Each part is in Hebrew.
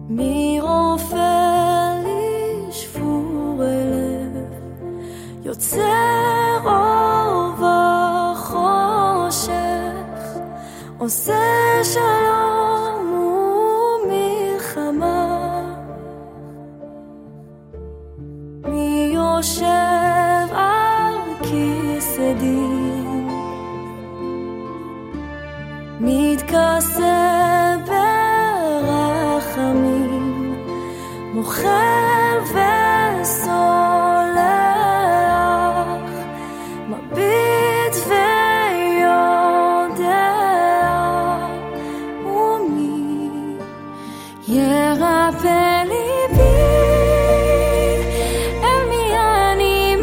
מי רופא לי שפור אליו, יוצר אור וחושך, עושה שלום ומלחמה. מי יושב על כיסא דין, מתכסה ברחמים, מוחל וסולח, מביט ויודע, ומי ירפא ליבי, אל מי אני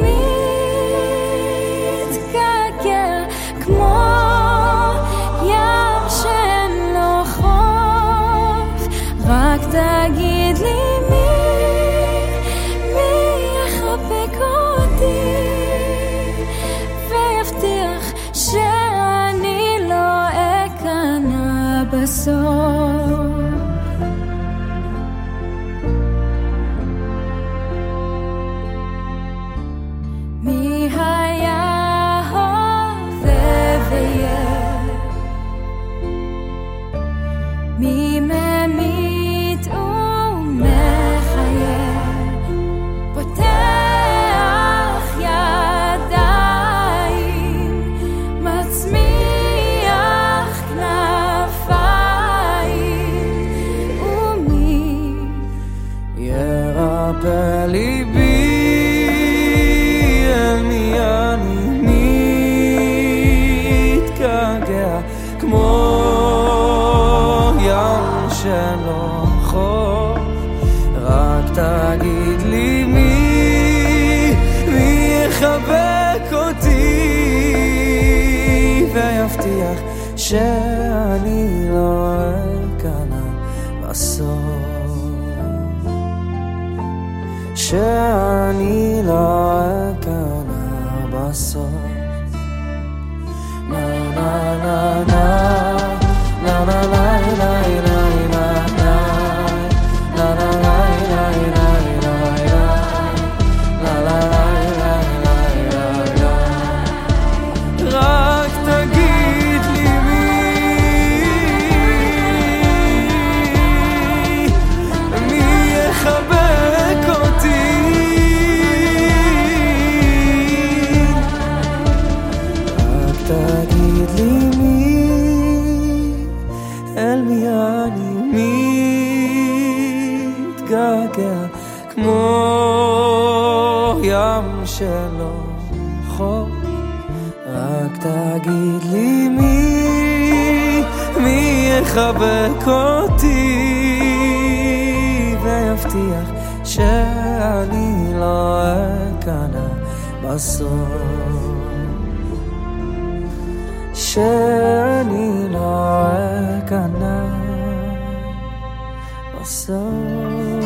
מתגעגע, כמו ים שאין לו חוף. רק תגיד לי מי יחבק אותי ויבטיח שאני לא אכנע בסוף. מי היה הווה ויהיה, מי ממית ומחיה, פותח ידיים, מצמיח כנפיים, ומי ירפא ליבי, אל מי אני מתגעגע, כמו ים שלא חוף. רק תגיד לי מי יחבק אותי ויבטיח שאני לא אכנע בסוף, שאני לא אכנע בסוף. na na na na na na na na תגיד לי מי, אל מי אני מתגעגע, כמו ים שלא חוף. רק תגיד לי מי יחבק אותי ויבטיח שאני לא אכנע בסוף, שאני לא אכנע בסוף.